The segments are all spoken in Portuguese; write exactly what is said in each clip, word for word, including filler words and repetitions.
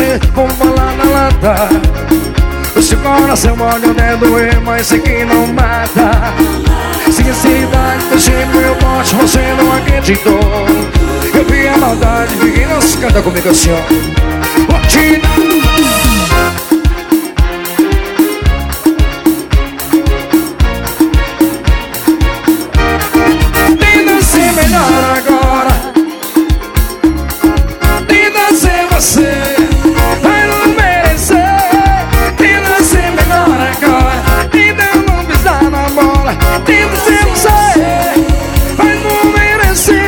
você, vamos falar na lata. O seu coração pode até doer, mas sei que não mata. Sinceridade, deixei meu pote, você não acreditou. Eu vi a maldade, fiquei nessa, canta comigo assim, ó. Rotina. Tenta ser melhor agora, tenta ser você, vai não merecer. Tenta ser melhor agora, tenta não pisar na bola. Tenta ser você, vai não merecer.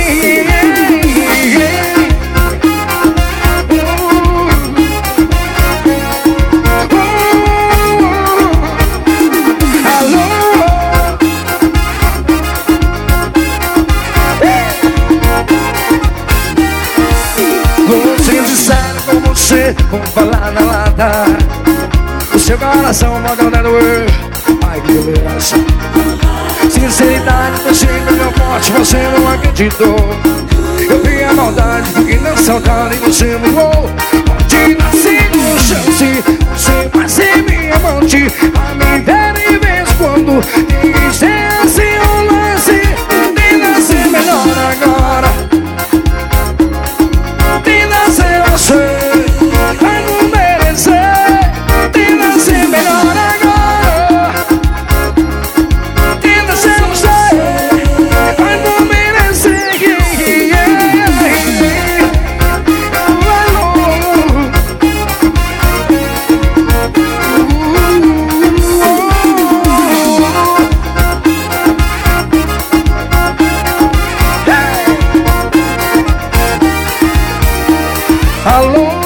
Vamos falar na lata. O seu coração pode até doer, ai que beleza. Sinceridade, deixei meu forte, você não acreditou. Eu vi a maldade, fiquei na saudade e você mudou. Pode nascer com chance, você vai ser minha amante. A me ver de vez quando quiser assim um lance. Tenta ser melhor agora, tenta ser você. Alô?